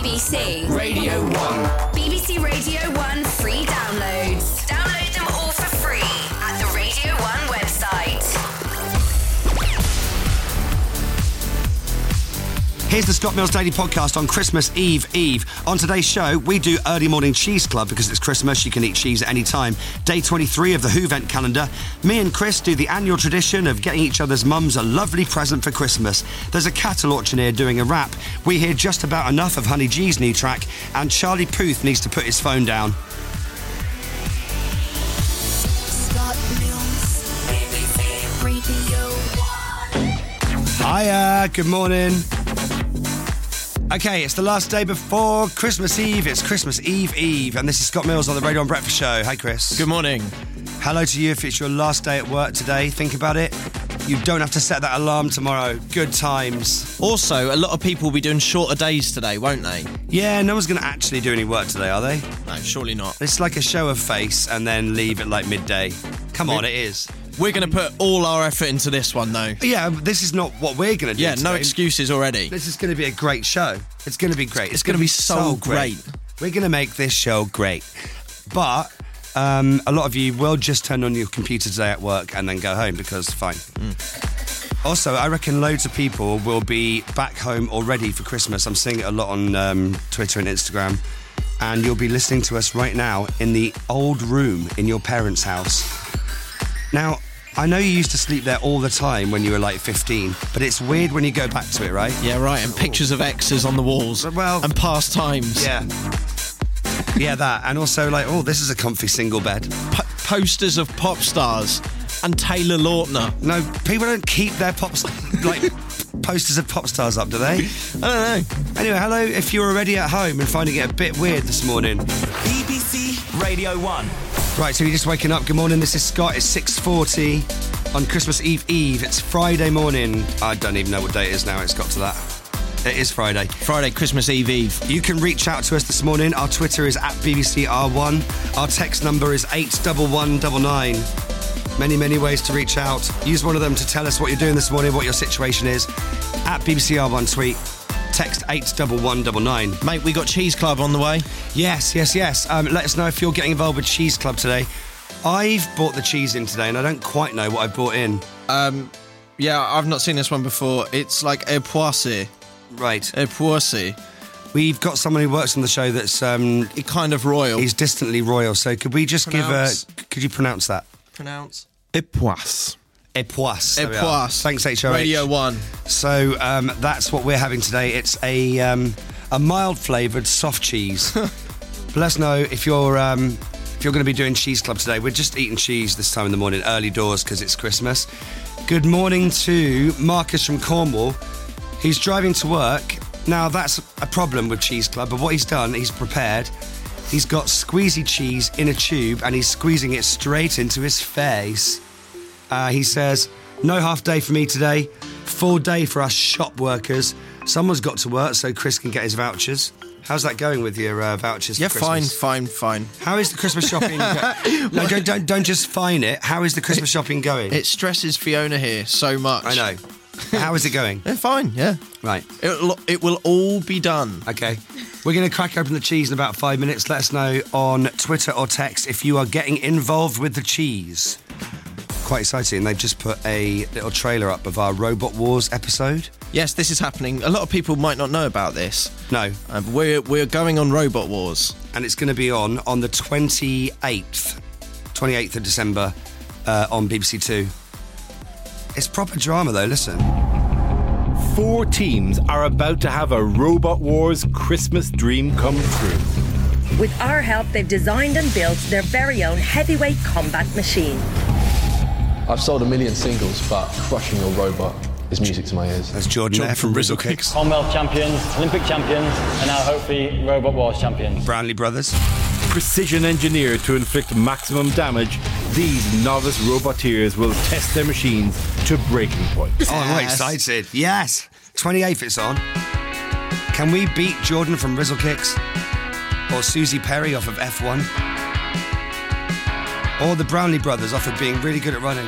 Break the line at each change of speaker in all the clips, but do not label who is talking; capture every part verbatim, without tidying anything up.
B C
Radio one.
B B C Radio one free downloads. Download them all for free at the Radio one website.
Here's the Scott Mills Daily Podcast on Christmas Eve Eve. On today's show, we do Early Morning Cheese Club because it's Christmas, you can eat cheese at any time. Day twenty-three of the Whovent calendar. Me and Chris do the annual tradition of getting each other's mums a lovely present for Christmas. There's a cattle auctioneer doing a rap. We hear just about enough of Honey G's new track. And Charlie Puth needs to put his phone down.
Scott Mills, B B C Radio one.
Hiya, good morning. Okay, it's the last day before Christmas Eve. It's Christmas Eve Eve, and this is Scott Mills on the Radio one Breakfast Show. Hi, Chris.
Good morning.
Hello to you if it's your last day at work today. Think about it. You don't have to set that alarm tomorrow. Good times.
Also, a lot of people will be doing shorter days today, won't they?
Yeah, no one's going to actually do any work today, are they?
No, surely not.
It's like a show of face and then leave at like midday. Come on, it is.
We're going to put all our effort into this one, though.
Yeah, this is not what we're going to do
Yeah,
today.
no excuses already.
This is going to be a great show. It's going to be great.
It's, it's going to be so great. great.
We're going to make this show great. But um, a lot of you will just turn on your computer today at work and then go home because fine. Mm. Also, I reckon loads of people will be back home already for Christmas. I'm seeing it a lot on um, Twitter and Instagram. And you'll be listening to us right now in the old room in your parents' house. Now, I know you used to sleep there all the time when you were like fifteen, but it's weird when you go back to it, right?
Yeah, right, and pictures of exes on the walls.
Well,
and past times.
Yeah. Yeah, that. And also like, oh, this is a comfy single bed.
P- posters of pop stars and Taylor Lautner.
No, people don't keep their pop like posters of pop stars up, do they?
I don't know.
Anyway, hello, if you're already at home and finding it a bit weird this morning.
B B C Radio one.
Right, so you're just waking up. Good morning, this is Scott. It's six forty on Christmas Eve Eve. It's Friday morning. I don't even know what day it is now. It's got to that. It is Friday.
Friday, Christmas Eve Eve.
You can reach out to us this morning. Our Twitter is at B B C R one. Our text number is eight one one nine nine. Many, many ways to reach out. Use one of them to tell us what you're doing this morning, what your situation is. At B B C R one tweet. Text eight one one nine nine.
Mate, we got Cheese Club on the way.
Yes, yes, yes. Um, let us know if you're getting involved with Cheese Club today. I've bought the cheese in today and I don't quite know what I bought in.
Um, yeah, I've not seen this one before. It's like a poissy.
Right.
A poissy.
We've got someone who works on the show that's... Um,
kind of royal.
He's distantly royal, so could we just
Pronounce.
give a... Could you pronounce that?
Pronounce.
Epoisse.
Epoisse. There we are.
Epoisse.
Thanks, H O H.
Radio one.
So um, that's what we're having today. It's a um, a mild flavoured soft cheese. Let us know if you're um, if you're going to be doing Cheese Club today. We're just eating cheese this time in the morning, early doors because it's Christmas. Good morning to Marcus from Cornwall. He's driving to work. Now that's a problem with Cheese Club, but what he's done, he's prepared. He's got squeezy cheese in a tube and he's squeezing it straight into his face. Uh, he says, no half day for me today, full day for us shop workers. Someone's got to work so Chris can get his vouchers. How's that going with your uh, vouchers
Yeah,
for
fine,
Christmas?
fine, fine.
How is the Christmas shopping going? No, don't, don't, don't just fine it. How is the Christmas shopping going?
It stresses Fiona here so much.
I know. How is it going?
Yeah, fine, yeah.
Right.
It'll, it will all be done.
Okay. We're going to crack open the cheese in about five minutes. Let us know on Twitter or text if you are getting involved with the cheese. Quite exciting. They've just put a little trailer up of our Robot Wars episode.
Yes, this is happening. A lot of people might not know about this.
No.
Uh, we're, we're going on Robot Wars.
And it's going to be on on the twenty-eighth, twenty-eighth of December uh, on B B C Two. It's proper drama, though. Listen.
Four teams are about to have a Robot Wars Christmas dream come true.
With our help, they've designed and built their very own heavyweight combat machine.
I've sold a million singles, but crushing your robot is music to my ears.
That's Jordan,
Jordan
there from
from
Rizzle
Rizzle
Kicks.
Commonwealth champions, Olympic champions, and now hopefully Robot Wars champions.
Brownlee Brothers.
Precision engineered to inflict maximum damage, these novice roboteers will test their machines to breaking point.
Oh, I'm
Yes.
excited. Yes. twenty-eighth it's on. Can we beat Jordan from Rizzle Kicks? Or Susie Perry off of F one? Or the Brownlee Brothers off of being really good at running?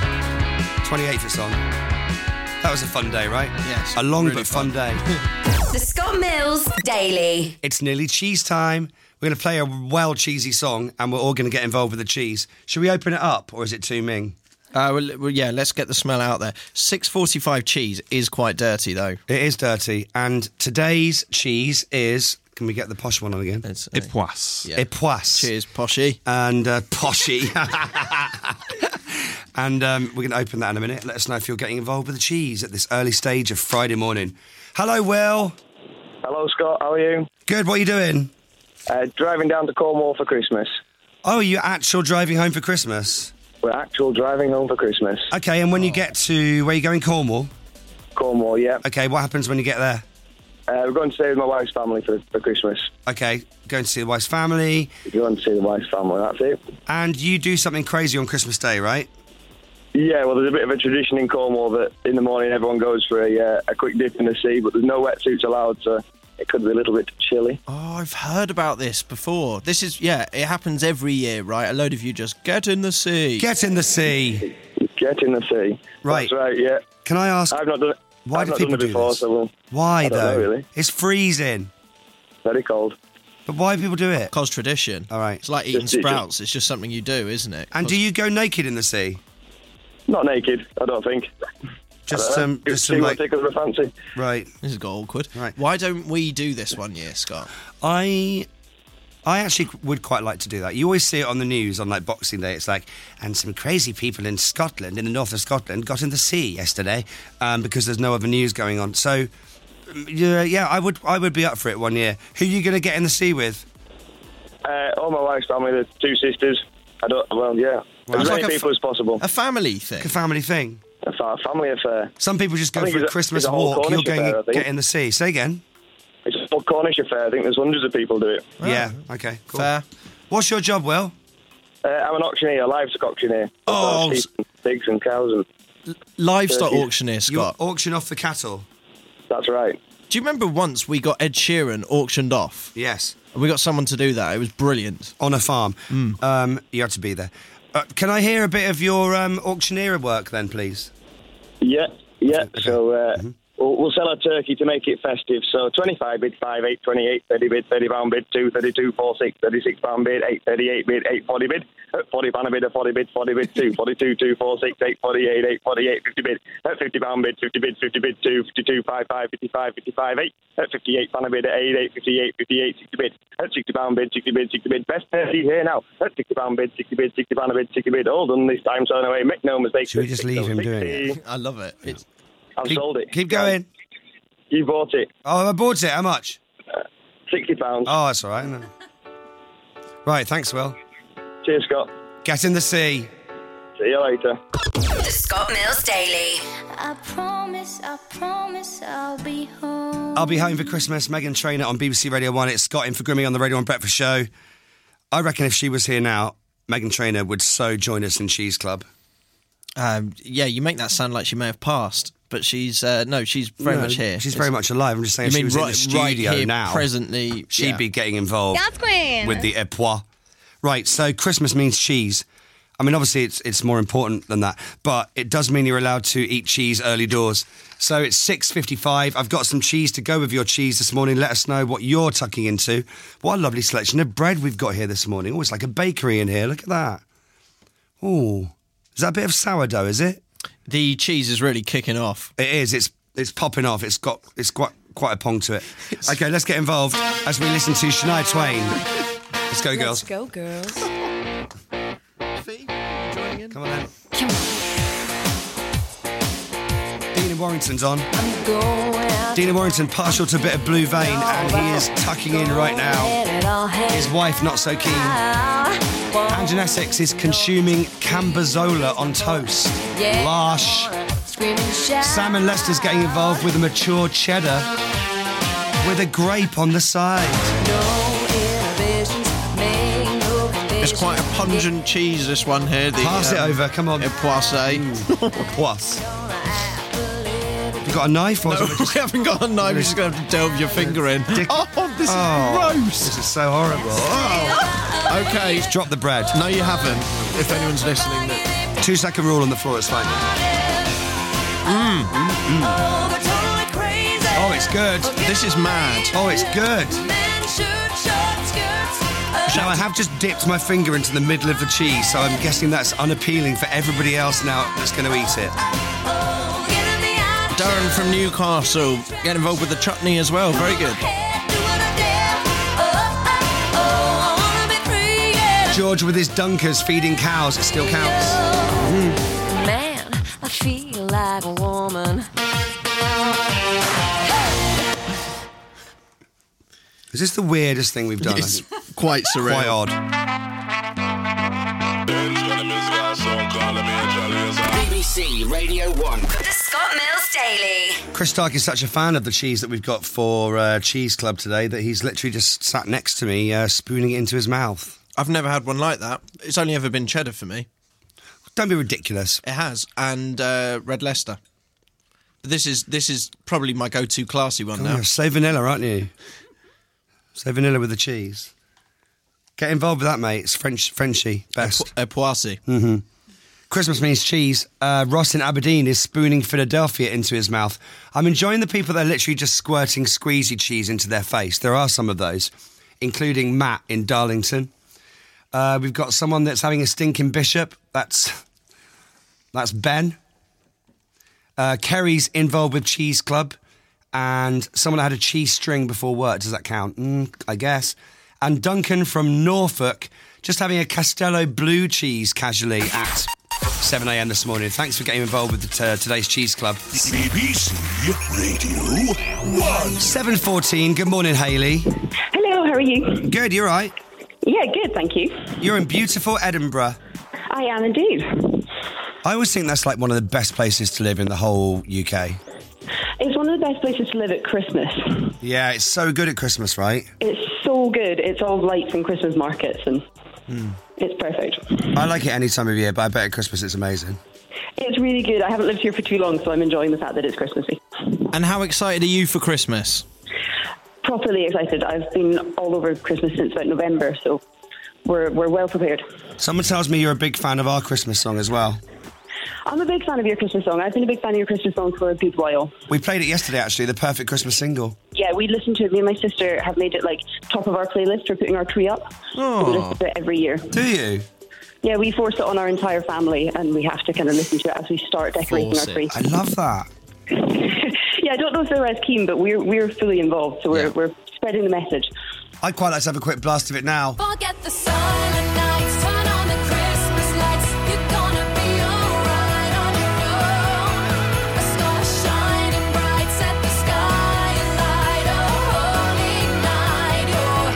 twenty-eighth it's on. That was a fun day, right?
Yes,
A long
really
but fun,
fun.
day.
The Scott Mills Daily.
It's nearly cheese time. We're going to play a well cheesy song and we're all going to get involved with the cheese. Should we open it up or is it too ming?
Uh, well, well, yeah, let's get the smell out there. six forty-five cheese is quite dirty, though.
It is dirty. And today's cheese is... Can we get the posh one on again?
It's, uh,
Epoisse.
yeah.
Epoisse.
Cheers, Poshy.
And uh, Poshy. And um, we're going to open that in a minute. Let us know if you're getting involved with the cheese at this early stage of Friday morning. Hello, Will.
Hello, Scott. How are you?
Good. What are you doing?
Uh, driving down to Cornwall for Christmas.
Oh, you're actual driving home for Christmas?
We're actual driving home for Christmas.
Okay, and when you get to... Where are you going, Cornwall?
Cornwall, yeah.
Okay, what happens when you get there?
Uh, we're going to stay with my wife's family for, for Christmas.
Okay, going to see the wife's family.
We're going to see the wife's family, that's it.
And you do something crazy on Christmas Day, right?
Yeah, well, there's a bit of a tradition in Cornwall that in the morning everyone goes for a, uh, a quick dip in the sea, but there's no wetsuits allowed, so it could be a little bit chilly.
Oh, I've heard about this before. This is, yeah, it happens every year, right? A load of you just get in the sea.
Get in the sea.
Get in the sea.
Right.
That's right, yeah.
Can I ask...
I've not done it.
Why
I've
do
not
people
done it
do
before,
this?
so we'll,
Why,
I don't
though?
know, really.
It's freezing.
Very cold.
But why do people do it?
Cause tradition.
All right.
It's like eating
Just- it just-
sprouts. It's just something you do, isn't it?
And do you go naked in the sea?
Not naked, I don't think.
Just
I don't
some...
know.
Just
See
some,
what
like...
tickles my fancy.
Right.
This has got awkward.
Right.
Why don't we do this one year, Scott?
I... I actually would quite like to do that. You always see it on the news on, like, Boxing Day. It's like, and some crazy people in Scotland, in the north of Scotland, got in the sea yesterday um, because there's no other news going on. So, yeah, yeah, I would I would be up for it one year. Who are you going to get in the sea with?
Uh, all my wife's family, the two sisters. I don't, well, yeah.
Well,
as
it's
many
like a
people
f-
as possible.
A family thing.
A family thing.
A fa- family affair.
Some people just
I
go
think
for a
it's a-
Christmas
it's a whole
walk. You're
Cornish
going
affair, I think.
get in the sea. Say again.
It's a full Cornish affair. I think there's hundreds of people do it.
Yeah. Okay. Cool.
Fair.
What's your job, Will?
Uh, I'm an auctioneer, a livestock auctioneer.
Oh,
Sheep and pigs and cows, and
Livestock
Turkey.
auctioneer,
You
Scott.
auction off the cattle.
that's right.
Do you remember once we got Ed Sheeran auctioned off?
Yes.
And we got someone to do that. It was brilliant.
On a farm.
Mm.
Um, you had to be there. Uh, can I hear a bit of your um, auctioneer work then, please?
Yeah, yeah. So uh,
Mm-hmm.
we'll, we'll sell our turkey to make it festive. So twenty-five bid, five, eight, twenty-eight, thirty bid, thirty pound bid, two, thirty-two, four, six, thirty-six pound bid, eight, thirty-eight bid, eight, forty bid, uh, forty pound a bid, a forty bid, forty bid, two, forty-two, two, four, six, eight, forty-eight, eight, forty-eight, fifty bid, uh, fifty pound bid, fifty bid, fifty bid, two, fifty-two, five, five, fifty-five, fifty-five, eight, uh, fifty-eight pound a bid, eight, eight, fifty-eight, fifty-eight, sixty bid, uh, sixty pound bid, sixty bid, sixty bid, best turkey here now, uh, sixty pound bid, sixty bid, sixty pound a bid, sixty bid, all done this time, so anyway, make no mistake.
Should we just leave him doing it?
I love it. It's,
I've
Keep,
sold it.
keep going.
You bought it.
Oh, I bought it. How much?
sixty pounds.
Oh, that's all right. No. Right, thanks, Will.
Cheers, Scott.
Get in the sea.
See you later.
The Scott Mills Daily.
I promise, I promise I'll be home.
I'll be home for Christmas. Meghan Trainor on B B C Radio one. It's Scott in for Grimmy on the Radio one Breakfast Show. I reckon if she was here now, Meghan Trainor would so join us in Cheese Club.
um, yeah, you make that sound like she may have passed, but she's uh, no, she's very
No,
much here.
She's
It's-
very much alive. I'm just saying
You
if she
mean
was
right,
in the studio
right here,
now,
presently?
she'd
yeah.
be getting involved
Yes, Queen.
with the époisse. Right, so Christmas means cheese. I mean, obviously, it's it's more important than that, but it does mean you're allowed to eat cheese early doors. So it's six fifty-five. I've got some cheese to go with your cheese this morning. Let us know what you're tucking into. What a lovely selection of bread we've got here this morning. Oh, it's like a bakery in here. Look at that. Oh, is that a bit of sourdough, is it?
The cheese is really kicking off.
It is. It's it's popping off. It's got it's quite quite a pong to it. Okay, let's get involved as we listen to Shania Twain. Let's go, girls.
Let's go, girls.
Fee, joining in?
Come on then.
Come on.
Dean Warrington's on.
I'm going.
Dean Warrington, partial to a bit of Blue Vein, and he is tucking in right now. His wife not so keen. Angel Essex is consuming Cambozola on toast. Larsh. Sam and Lester's getting involved with a mature cheddar with a grape on the side.
It's quite a pungent cheese, this one here. The,
Pass it
um,
over, come on.
Epoisse.
Plus. You got a knife? Or
No,
is it just-
we haven't got a knife. You're just going to have to delve your finger in.
Dick-
Oh, this is
Oh,
gross.
This is so horrible. Oh.
Okay.
Drop the bread.
No, you haven't. If anyone's listening. That...
Two second rule on the floor, it's fine. Mm. Mm. Oh, it's it's good.
This is mad.
Oh, it's good. Now, I have just dipped my finger into the middle of the cheese, so I'm guessing that's unappealing for everybody else now that's going to eat it.
Darren from Newcastle, get involved with the chutney as well. Very good.
George with his dunkers feeding cows. It still counts. Mm.
Man, I feel like a woman.
Is this the weirdest thing we've done?
It's quite surreal.
Quite odd.
B B C Radio one.
The Scott Mills Daily.
Chris Stark is such a fan of the cheese that we've got for uh, Cheese Club today that he's literally just sat next to me, uh, spooning it into his mouth.
I've never had one like that. It's only ever been cheddar for me.
Don't be ridiculous.
It has, and uh, Red Leicester. This is this is probably my go-to classy one
Oh,
now.
you're so vanilla, aren't you? So vanilla with the cheese. Get involved with that, mate. It's French, Frenchy, best.
A poissy.
Mm-hmm. Christmas means cheese. Uh, Ross in Aberdeen is spooning Philadelphia into his mouth. I'm enjoying the people that are literally just squirting squeezy cheese into their face. There are some of those, including Matt in Darlington. Uh, we've got someone that's having a stinking bishop. That's that's Ben. Uh, Kerry's involved with Cheese Club. And someone that had a cheese string before work. Does that count? Mm, I guess. And Duncan from Norfolk just having a Castello blue cheese casually at seven a.m. this morning. Thanks for getting involved with the, uh, today's Cheese Club.
B B C Radio one.
seven fourteen. Good morning, Hayley.
Hello, how are you?
Good, you're right.
Yeah, good, thank you.
You're in beautiful Edinburgh.
I am indeed.
I always think that's like one of the best places to live in the whole U K.
It's one of the best places to live at Christmas.
Yeah, it's so good at Christmas, right?
It's so good. It's all lights and Christmas markets, and
Mm.
it's perfect.
I like it any time of year, but I bet at Christmas it's amazing.
It's really good. I haven't lived here for too long, so I'm enjoying the fact that it's Christmassy.
And how excited are you for Christmas?
Properly excited. I've been all over Christmas since about November, so we're we're well prepared.
Someone tells me you're a big fan of our Christmas song as well.
I'm a big fan of your Christmas song. I've been a big fan of your Christmas song for a good while.
We played it yesterday, actually, the perfect Christmas single.
Yeah, we listened to it. Me and my sister have made it like top of our playlist for putting our tree up.
Oh.
We listen to it every year.
Do you?
Yeah, we force it on our entire family, and we have to kind of listen to it as we start decorating
Force
our tree.
it. I love that.
Yeah, I don't know if they're as keen, but we're we're fully involved, so we're
Yeah.
we're spreading the message.
I'd quite like to have a quick blast of it now.
Forget the silent nights, turn on the Christmas lights. You're gonna be alright on your own. A star shining bright, set the sky alight. A holy night, you're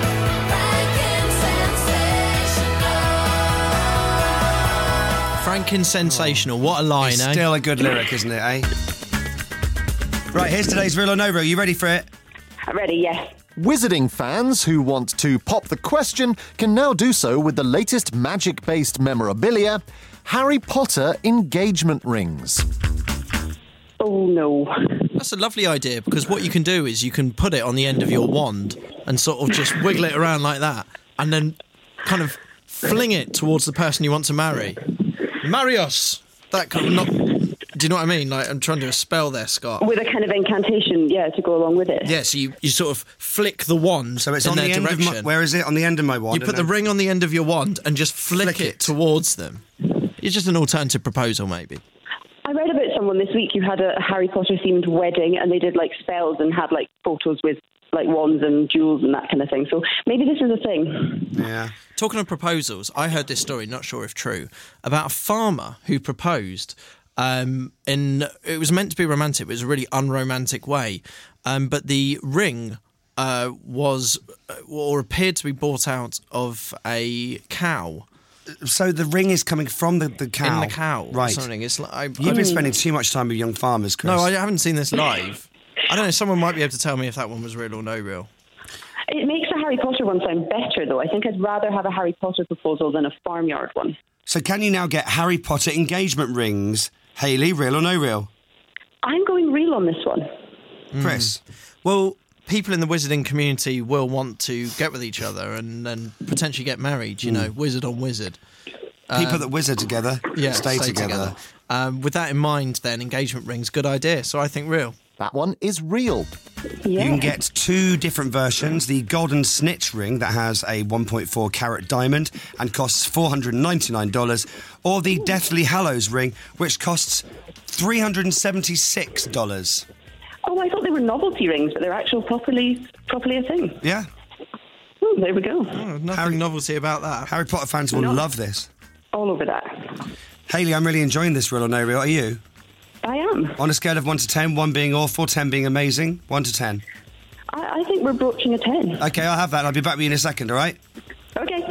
franken sensational.
Franken sensational. What a line,
It's
eh?
still a good lyric, isn't it, eh? Right, here's today's Real or No Real. You ready for it?
I'm ready, yes.
Wizarding fans who want to pop the question can now do so with the latest magic-based memorabilia, Harry Potter engagement rings.
Oh, no.
That's a lovely idea, because what you can do is you can put it on the end of your wand and sort of just wiggle it around like that, and then kind of fling it towards the person you want to marry. Marry us! That kind of not... Do you know what I mean? Like, I'm trying to do a spell there, Scott.
With a kind of incantation, yeah, to go along with it.
Yeah, so you, you sort of flick the wand
So it's
in
on
their
the end
direction.
of my... Where is it? On the end of my wand.
You put
and
the
then-
ring on the end of your wand and just flick,
Flick
it,
it.
towards them. It's just an alternative proposal, maybe.
I read about someone this week who had a Harry Potter-themed wedding, and they did, like, spells and had, like, photos with, like, wands and jewels and that kind of thing. So maybe this is a thing.
Yeah.
Talking of proposals, I heard this story, not sure if true, about a farmer who proposed... Um, in it was meant to be romantic, but it was a really unromantic way. Um, but the ring uh, was, or appeared to be bought out of a cow.
So the ring is coming from the, the cow?
In the cow,
Right.
Or something. It's like, I,
You've
I-
been spending too much time with young farmers, Chris.
No, I haven't seen this live. I don't know. Someone might be able to tell me if that one was real or no real.
It makes a Harry Potter one sound better, though. I think I'd rather have a Harry Potter proposal than a farmyard one.
So can you now get Harry Potter engagement rings, Hayley, real or no real?
I'm going real on this one.
Chris?
Well, people in the wizarding community will want to get with each other and then potentially get married, you know, wizard on wizard.
People
Um,
that wizard together
yeah,
stay,
stay
together.
together. Um, with that in mind, then, engagement rings, good idea. So I think real.
That one is real.
Yeah.
You can get two different versions. The Golden Snitch ring that has a one point four carat diamond and costs four hundred ninety-nine dollars, or the Deathly Hallows ring, which costs three hundred seventy-six dollars.
Oh, I thought they were novelty rings, but they're actual properly properly a thing.
Yeah.
Oh, there we go.
Oh, nothing Harry, novelty about that.
Harry Potter fans will
No.
love this.
All over that.
Hayley, I'm really enjoying this Real or No Real. Are you?
I am.
On a scale of one to ten, one being awful, ten being amazing, one to ten.
I, I think we're broaching a ten.
Okay, I'll have that. I'll be back with you in a second, all right?
Okay.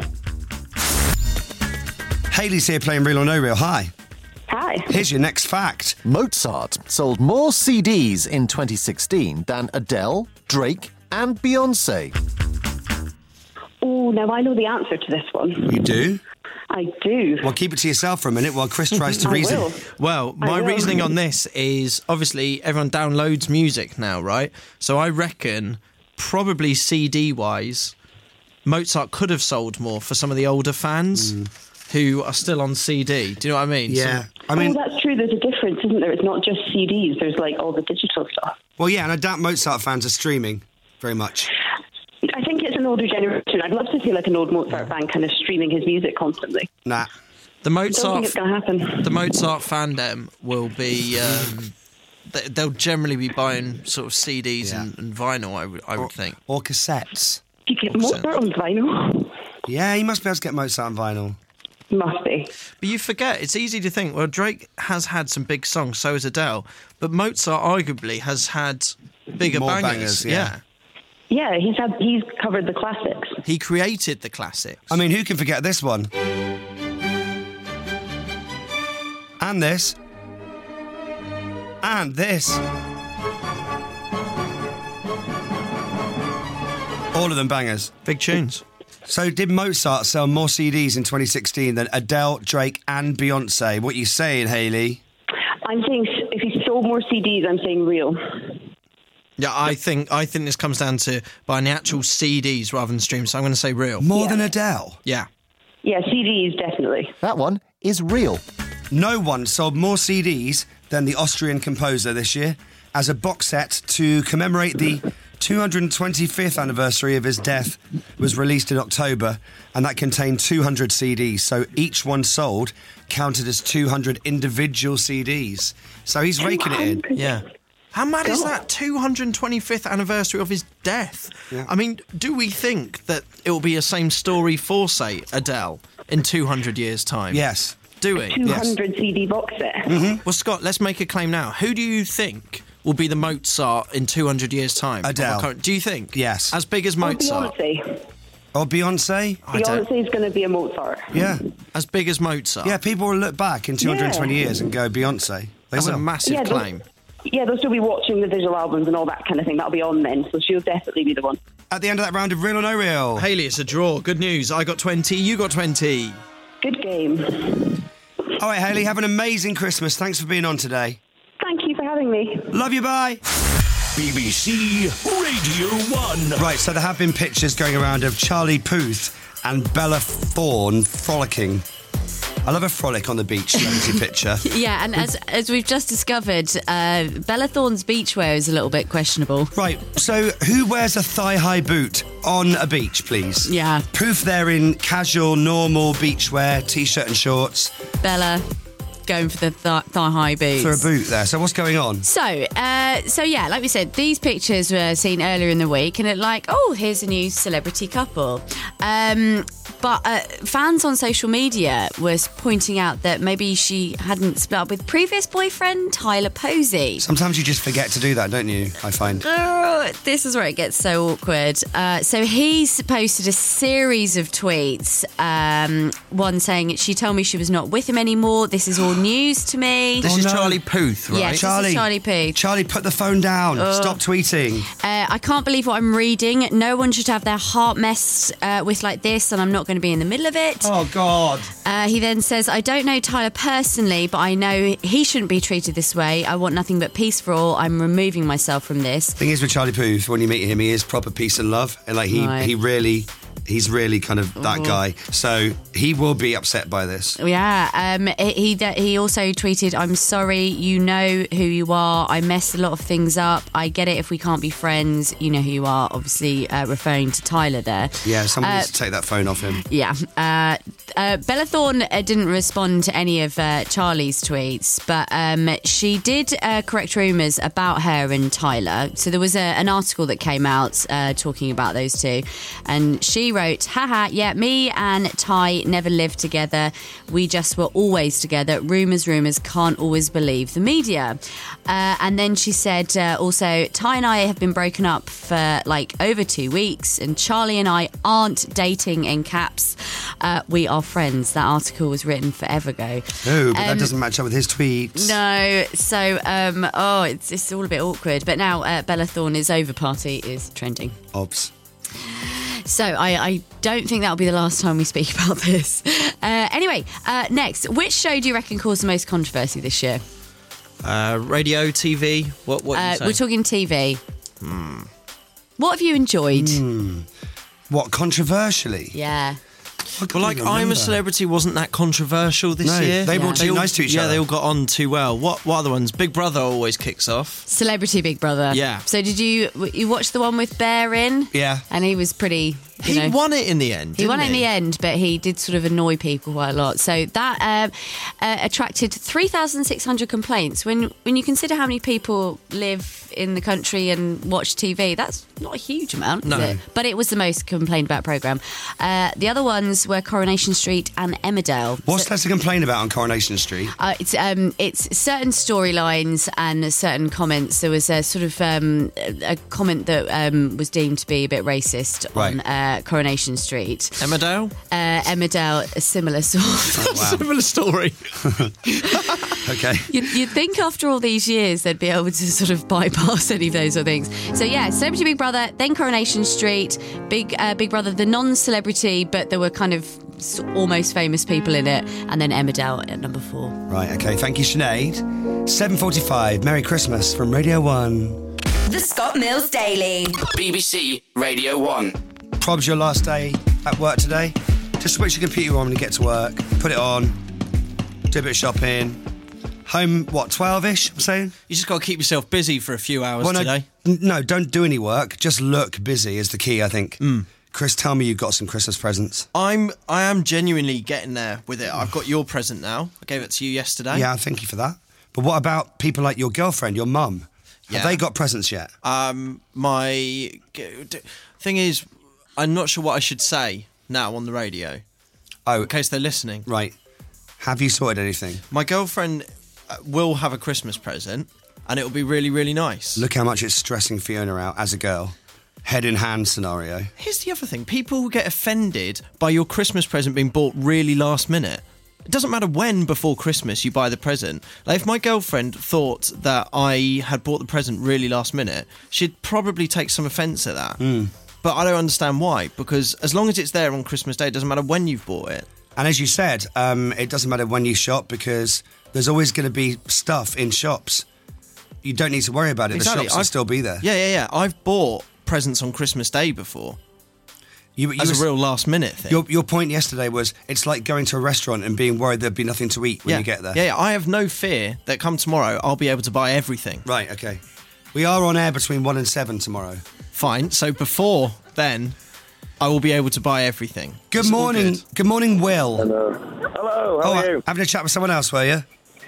Hayley's here playing Real or No Real. Hi.
Hi.
Here's your next fact.
Mozart sold more C Ds in twenty sixteen than Adele, Drake, and Beyonce.
Oh, now I know the answer to this one.
You do?
I do.
Well, keep it to yourself for a minute while Chris tries to
I
reason.
will.
Well,
I
my
will.
reasoning on this is obviously everyone downloads music now, right? So I reckon probably C D-wise, Mozart could have sold more for some of the older fans who are still on C D. Do you know what I mean?
Yeah.
So-
I mean,
oh, that's true. There's a difference, isn't there? It's not just C Ds. There's like all the digital stuff.
well, yeah, and I doubt Mozart fans are streaming very much.
I think it's an older generation. I'd love to see like an old Mozart fan kind of streaming his music constantly.
Nah.
The
I don't think
Mozart,
it's going to happen.
the Mozart fandom will be. Um, they- they'll generally be buying sort of C Ds
Yeah.
and, and vinyl. I would, I would think.
Or cassettes.
Do you get Mozart on vinyl?
Yeah, you must be able to get Mozart on vinyl.
Must be.
But you forget, it's easy to think, well, Drake has had some big songs, so has Adele, but Mozart arguably has had bigger
More
bangers.
bangers, yeah.
Yeah, he's had he's covered the classics.
He created the classics.
I mean, who can forget this one? And this. And this. All of them bangers.
Big tunes.
So did Mozart sell more C Ds in twenty sixteen than Adele, Drake and Beyonce? What are you saying, Hayley?
I'm saying s- if he sold more C Ds, I'm saying real.
Yeah, I think I think this comes down to buying the actual C Ds rather than streams, so I'm going to say real.
More
Yeah.
than Adele?
Yeah.
Yeah, C Ds, definitely.
That one is real.
No one sold more C Ds than the Austrian composer this year as a box set to commemorate the two hundred twenty-fifth anniversary of his death was released in October, and that contained two hundred C Ds. So each one sold counted as two hundred individual C Ds. So he's raking it in.
Yeah. How mad is
God.
that? two hundred twenty-fifth anniversary of his death.
Yeah.
I mean, do we think that it will be a same story for, say, Adele in two hundred years' time?
Yes.
Do we?
two hundred C D box set.
Mm-hmm.
Well, Scott, let's make a claim now. Who do you think will be the Mozart in two hundred years' time?
Adele.
Of our current- Do you think?
Yes.
As big as
Or
Mozart?
Beyonce.
Or Beyonce?
I don't-
Beyonce's going to be a Mozart.
Yeah.
As big as Mozart?
Yeah, people will look back in two hundred twenty
Yeah.
years and go, Beyonce. They
That's
will.
a massive
Yeah, those-
claim.
Yeah, they'll still be watching the visual albums and all that kind of thing. That'll be on then, so she'll definitely be the one.
At the end of that round of Real or No Real.
Hayley, it's a draw. Good news. I got twenty, you got twenty.
Good game.
All right, Hayley, have an amazing Christmas. Thanks for being on today.
Thank you for having me.
Love you, bye.
B B C Radio one.
Right, so there have been pictures going around of Charlie Puth and Bella Thorne frolicking. I love a frolic on the beach, celebrity picture.
Yeah, and as as we've just discovered, uh, Bella Thorne's beachwear is a little bit questionable.
Right, so who wears a thigh-high boot on a beach, please?
Yeah.
Puth there in casual, normal beachwear, T-shirt and shorts.
Bella going for the th- thigh-high boots.
For a boot there. So what's going on?
So, uh, so yeah, like we said, these pictures were seen earlier in the week, and it like, oh, here's a new celebrity couple. Um, but uh, fans on social media was pointing out that maybe she hadn't split up with previous boyfriend Tyler Posey.
Sometimes you just forget to do that, don't you? I find.
Oh, this is where it gets so awkward. Uh, so he's posted a series of tweets. Um, one saying, "She told me she was not with him anymore. This is all news to me."
This
Oh,
is
no.
Charlie Puth, right?
Yes, this
Charlie.
is Charlie Puth.
Charlie, put the phone down.
Ugh.
Stop tweeting.
Uh, I can't believe what I'm reading. No one should have their heart messed uh, with like this, and I'm not going to be in the middle of it.
Oh, God.
Uh, he then says, I don't know Tyler personally, but I know he shouldn't be treated this way. I want nothing but peace for all. I'm removing myself from this.
Thing is with Charlie Puth, when you meet him, he is proper peace and love. And like he,
Right.
he really He's really kind of that
Ooh.
guy. So he will be upset by this.
Yeah, um, he he he also tweeted, "I'm sorry, you know who you are. I messed a lot of things up. I get it if we can't be friends. You know who you are." Obviously, uh, referring to Tyler there.
Yeah, someone
Uh,
needs to take that phone off him.
Yeah. Uh, uh, Bella Thorne uh, didn't respond to any of uh, Charlie's tweets, but um, she did uh, correct rumours about her and Tyler. So there was a, an article that came out uh, talking about those two, and she wrote, "Haha, yeah, me and Ty never lived together. We just were always together. Rumours, rumours, can't always believe the media." Uh, and then she said uh, also, "Ty and I have been broken up for like over two weeks, and Charlie and I aren't dating in caps. Uh, we are friends." That article was written forever ago.
Oh, but
Um,
that doesn't match up with his tweets.
No, so um, oh, it's it's all a bit awkward. But now uh, Bella Thorne's over party is trending.
Obs.
So I, I don't think that'll be the last time we speak about this. Uh, anyway, uh, next, which show do you reckon caused the most controversy this year?
Uh, radio, T V. What? What?
Uh,
you say?
we're talking T V.
Hmm.
What have you enjoyed?
Hmm. What, controversially?
Yeah.
Well, like I'm
remember.
a Celebrity wasn't that controversial this
No,
year.
they were all too
all-
nice to each
yeah,
other.
they all got on too well. What? What other ones? Big Brother always kicks off.
Celebrity Big Brother.
Yeah.
So did you you watch the one with Bear in?
Yeah.
And he was pretty. You
He
know,
won it in the end.
He
didn't
won it in the end, but he did sort of annoy people quite a lot. So that um, uh, attracted three thousand six hundred complaints. When when you consider how many people live in the country and watch T V, that's not a huge amount,
No.
is it? But it was the most complained about programme. Uh, the other ones were Coronation Street and Emmerdale.
What's
So-
there to complain about on Coronation Street?
Uh, it's um, it's certain storylines and certain comments. There was a sort of um, a a comment that um, was deemed to be a bit racist on uh, Coronation Street.
Emmerdale?
Uh, Emmerdale, a similar sort.
Similar story.
Okay.
You'd, you'd think after all these years they'd be able to sort of bypass any of those sort of things. So yeah, Celebrity Big Brother, then Coronation Street, Big uh, Big Brother, the non-celebrity, but there were kind of s- almost famous people in it, and then Emmerdale at number four.
Right, okay. Thank you, Sinead. seven forty-five. Merry Christmas from Radio one.
The Scott Mills Daily.
B B C Radio one.
Probs, your last day at work today. Just switch your computer on when you get to work. Put it on. Do a bit of shopping. Home, what, twelve-ish, I'm saying?
You just got to keep yourself busy for a few hours
Well, no,
today.
n- no, don't do any work. Just look busy is the key, I think. Chris, tell me you got some Christmas presents.
I'm I am genuinely getting there with it. I've got your present now. I gave it to you yesterday.
Yeah, thank you for that. But what about people like your girlfriend, your mum? Have
Yeah.
they got presents yet?
Um, my thing is, I'm not sure what I should say now on the radio.
Oh,
in case they're listening.
Right. Have you sorted anything?
My girlfriend uh, will have a Christmas present, and it'll be really, really nice.
Look how much it's stressing Fiona out as a girl. Head in hand scenario.
Here's the other thing: people who get offended by your Christmas present being bought really last minute. It doesn't matter when before Christmas you buy the present. Like, if my girlfriend thought that I had bought the present really last minute, she'd probably take some offence at that.
Mm.
But I don't understand why, because as long as it's there on Christmas Day, it doesn't matter when you've bought it.
And as you said, um, it doesn't matter when you shop because there's always going to be stuff in shops. You don't need to worry about it.
Exactly.
The shops will
I've-
still be there.
Yeah, yeah, yeah. I've bought presents on Christmas Day before.
You, you
as
was-
a real last minute thing.
Your, your point yesterday was it's like going to a restaurant and being worried there'd be nothing to eat when
yeah.
you get there.
Yeah, yeah, I have no fear that come tomorrow I'll be able to buy everything.
Right, okay. We are on air between one and seven tomorrow.
Fine. So before then, I will be able to buy everything.
Good
It's all
morning.
good.
Good. morning, Will.
Hello. Hello, how
oh,
are you?
Having a chat with someone else, were you?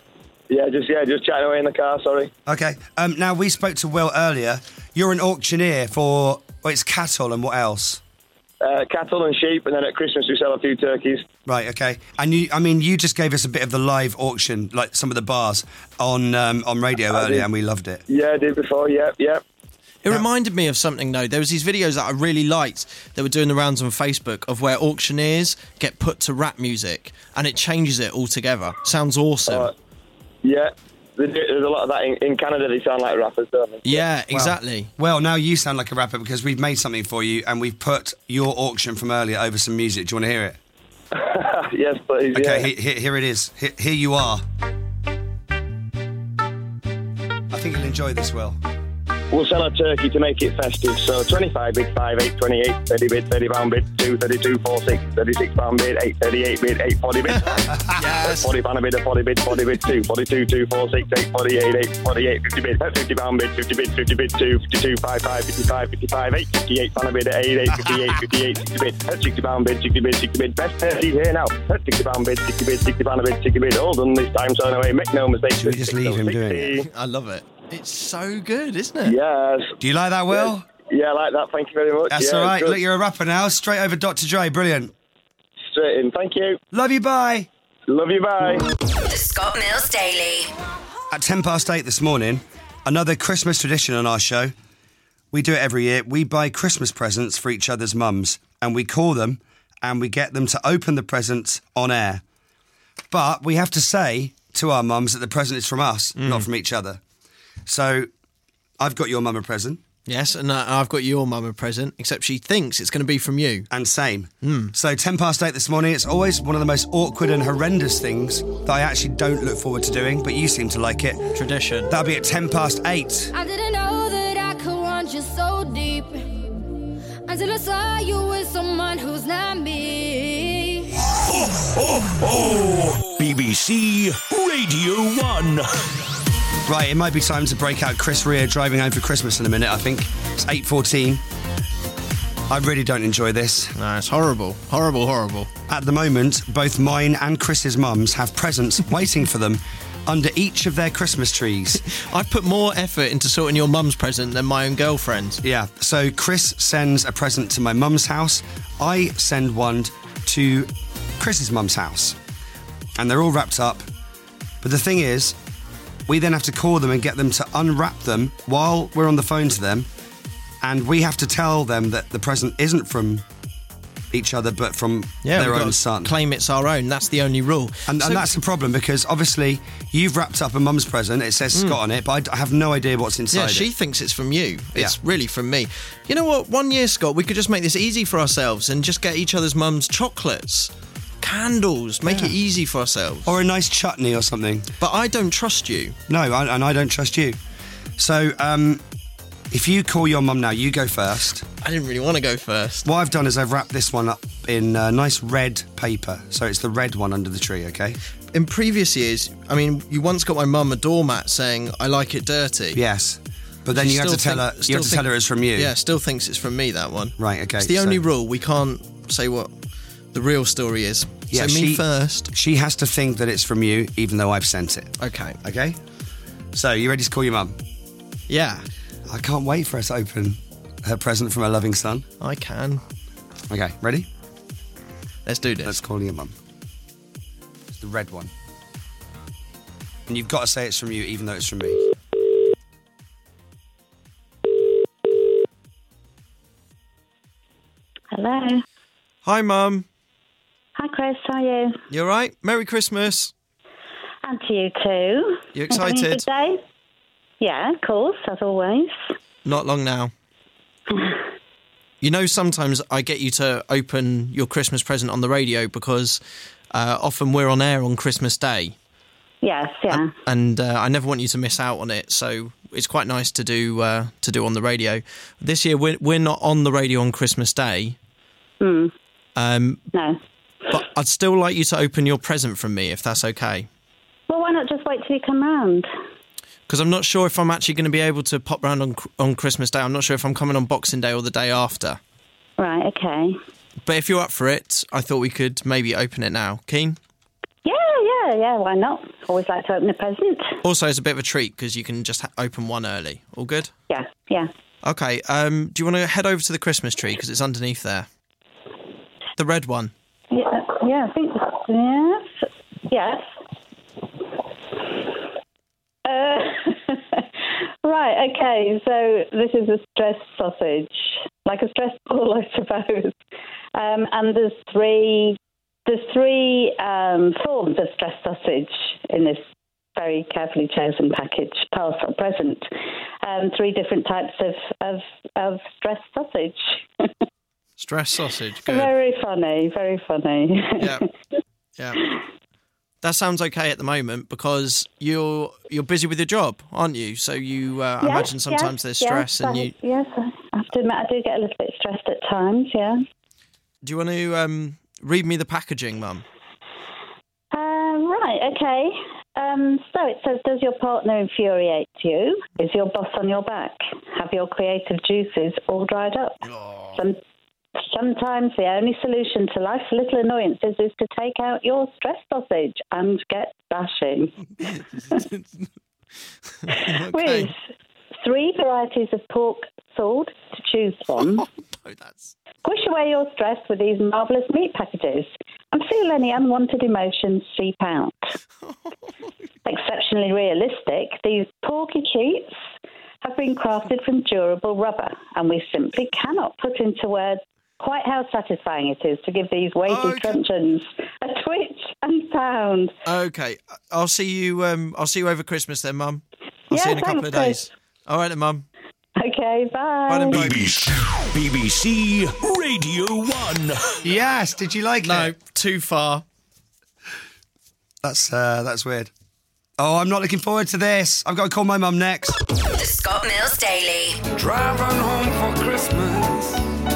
Yeah, just yeah, just chatting away in the car, sorry.
Okay. Um, now, we spoke to Will earlier. You're an auctioneer for, well, it's cattle and what else?
Uh, cattle and sheep, and then at Christmas we sell a few turkeys.
Right, okay. And you, I mean, you just gave us a bit of the live auction, like some of the bars on um, on radio
I
earlier,
did.
and we loved it.
Yeah, I did before, yep, yep.
It reminded me of something, though. There was these videos that I really liked that were doing the rounds on Facebook of where auctioneers get put to rap music, and it changes it altogether. Sounds awesome.
Uh, yeah, they do- there's a lot of that in, in Canada. They sound like rappers, don't they?
Yeah, exactly.
Well, well, now you sound like a rapper because we've made something for you, and we've put your auction from earlier over some music. Do you want to hear it?
Yes, please.
Okay,
yeah.
he- he- here it is. Here, here you are. I think you'll enjoy this, Will.
We'll sell a turkey to make it festive. So twenty-five bid, five, eight, twenty-eight, thirty bid, thirty pound bid, two, thirty-two, four, six, thirty-six pound bid, eight, thirty-eight bid, eight, forty bid.
Yes.
forty pound a bid, a forty bid, forty bid, two, forty-two, two, four, six, eight, forty-eight, eight, forty-eight, fifty bid, fifty pound bid, fifty bid, fifty bid, two, fifty-two, five, five, fifty-five, fifty-five, eight, fifty-eight pound a bid, eight, eight, fifty-eight, fifty-eight, sixty bid, sixty pound bid, sixty bid, sixty bid. Best thirty here now. sixty pound bid, sixty bid, sixty pound a bid, sixty bid. All done this time, so anyway, make no mistakes.
Should we just leave him doing it?
I love it. It's so good, isn't it?
Yes.
Do you like that, Will?
Yeah, I like that. Thank you very much.
That's
yeah,
all right.
good.
Look, you're a rapper now. Straight over Doctor Dre. Brilliant.
Straight in. Thank you.
Love you. Bye.
Love you. Bye.
The Scott Mills Daily.
At ten past eight this morning, another Christmas tradition on our show. We do it every year. We buy Christmas presents for each other's mums, and we call them, and we get them to open the presents on air. But we have to say to our mums that the present is from us,
Mm.
not from each other. So I've got your mum a present.
Yes, and uh, I've got your mum a present, except she thinks it's going to be from you.
And same.
Mm.
So ten past eight this morning, it's always one of the most awkward and horrendous things that I actually don't look forward to doing, but you seem to like it.
Tradition.
That'll be at ten past eight.
I didn't know that I could want you so deep until I saw you with someone who's not me.
Oh, oh, B B C Radio one.
Right, it might be time to break out Chris Rea driving home for Christmas in a minute, I think. It's eight fourteen. I really don't enjoy this.
No, it's horrible. Horrible, horrible.
At the moment, both mine and Chris's mums have presents waiting for them under each of their Christmas trees.
I've put more effort into sorting your mum's present than my own girlfriend.
Yeah, so Chris sends a present to my mum's house. I send one to Chris's mum's house. And they're all wrapped up. But the thing is, we then have to call them and get them to unwrap them while we're on the phone to them. And we have to tell them that the present isn't from each other, but from
Yeah,
their
we've
own
got to
son.
claim it's our own. That's the only rule.
And,
So-
and that's the problem, because obviously you've wrapped up a mum's present. It says Scott on it, but I d- I have no idea what's inside
Yeah, she
it.
thinks it's from you. It's
Yeah.
really from me. You know what? One year, Scott, we could just make this easy for ourselves and just get each other's mums chocolates, candles, make it easy for ourselves.
Or a nice chutney or something.
But I don't trust you.
No, I, and I don't trust you. So, um, if you call your mum now, you go first.
I didn't really want to go first.
What I've done is I've wrapped this one up in uh, nice red paper. So it's the red one under the tree, okay?
In previous years, I mean, you once got my mum a doormat saying, I like it dirty.
Yes. But then
She
you have to
still
tell
think-
her you have to
still
tell her
think-
it's from you.
Yeah, still thinks it's from me, that one.
Right, okay.
It's the
so-
only rule. We can't say what the real story is.
Yeah,
so me
she-
first.
She has to think that it's from you, even though I've sent it.
Okay.
Okay? So, you ready to call your mum?
Yeah.
I can't wait for her to open her present from her loving son.
I can.
Okay, ready?
Let's do this.
Let's call your mum. It's the red one. And you've got to say it's from you, even though it's from me.
Hello.
Hi, Mum.
Hi, Chris. How are you?
You all right? Merry Christmas.
And to you too.
You
Having a
excited?
good day? Yeah, of course, as always.
Not long now. You know, sometimes I get you to open your Christmas present on the radio because uh, often we're on air on Christmas Day.
Yes, yeah.
And uh, I never want you to miss out on it, so it's quite nice to do uh, to do on the radio. This year we're we're not on the radio on Christmas Day.
Hmm.
Um,
no.
But I'd still like you to open your present from me, if that's okay.
Well, why not just wait till you come round?
Because I'm not sure if I'm actually going to be able to pop round on on Christmas Day. I'm not sure if I'm coming on Boxing Day or the day after.
Right, okay.
But if you're up for it, I thought we could maybe open it now. Keen?
Yeah, yeah, yeah, why not? Always like to open a present.
Also, it's a bit of a treat because you can just ha- open one early. All good?
Yeah, yeah.
Okay, um, do you want to head over to the Christmas tree because it's underneath there? The red one.
Yeah, yeah, I think yes, yes. Uh, right, okay. So this is a stress sausage, like a stress ball, I suppose. Um, and there's three, there's three um, forms of stress sausage in this very carefully chosen package, parcel present. Um, three different types of of, of stress sausage.
Stress sausage. Good.
Very funny, very funny.
Yeah. Yeah. That sounds okay at the moment because you're you're busy with your job, aren't you? So you, uh, I
Yes,
imagine sometimes
yes,
there's
yes,
stress, and
I-
you.
Yes, I have to admit I do get a little bit stressed at times, yeah.
Do you want to um, read me the packaging, Mum?
Uh, right, okay. Um, so it says, does your partner infuriate you? Is your boss on your back? Have your creative juices all dried up? Some, sometimes the only solution to life's little annoyances is to take out your stress sausage and get bashing. With three varieties of pork sword to choose from. Squish away your stress with these marvellous meat packages and feel any unwanted emotions seep out. Exceptionally realistic, these porky cheats have been crafted from durable rubber, and we simply cannot put into words quite how satisfying it is to give these weighty
Okay.
truncheons a twitch and pound.
Okay, I'll see you. Um, I'll see you over Christmas then, Mum. I'll see you in a
Yeah,
couple of
thanks,
days. All right, then, Mum.
Okay, bye.
Bye then, bye.
B B C, B B C Radio one.
Yes, did you like
No,
it?
too far.
That's uh, that's weird. Oh, I'm not looking forward to this. I've got to call my mum next.
The Scott Mills Daily.
Driving home for Christmas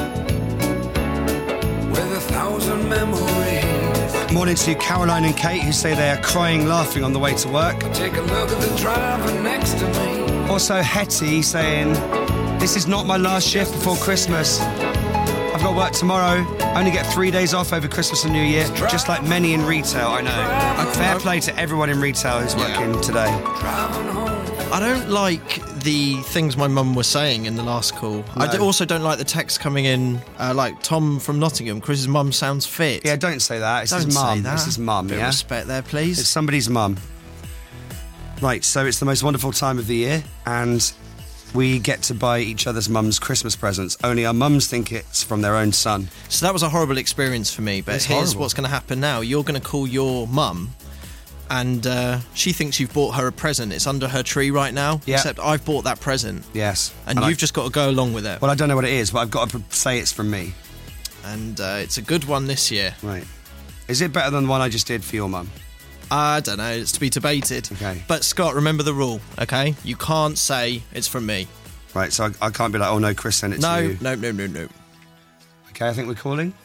with a thousand memories.
Morning to Caroline and Kate, who say they are crying laughing on the way to work.
Take a look at the driver next to me.
Also, Hetty saying, this is not my last shift before Christmas. I've got work tomorrow. Only get three days off over Christmas and New Year, just like many in retail, I know. Fair play to everyone in retail who's working today.
I don't like the things my mum was saying in the last call. I
No.
do- also don't like the text coming in, uh, like Tom from Nottingham. Chris's mum sounds fit.
Yeah, don't say that. It's
Don't
his
say
mum.
that.
It's his mum,
Bit of
yeah?
respect there, please.
It's somebody's mum. Right, so it's the most wonderful time of the year, and we get to buy each other's mums Christmas presents. Only our mums think it's from their own son.
So that was a horrible experience for me, but
It's
here's
horrible.
what's going to happen now. You're going to call your mum, and uh, she thinks you've bought her a present. It's under her tree right now,
Yeah.
except I've bought that present.
Yes.
And,
And I-
you've just got to go along with it.
Well, I don't know what it is, but I've got to pr- say it's from me.
And uh, it's a good one this year.
Right. Is it better than the one I just did for your mum?
I don't know. It's to be debated.
Okay.
But Scott, remember the rule, okay? You can't say it's from me.
Right, so I, I can't be like, oh no, Chris sent it
No,
to you.
no, no, no, no.
Okay, I think we're calling.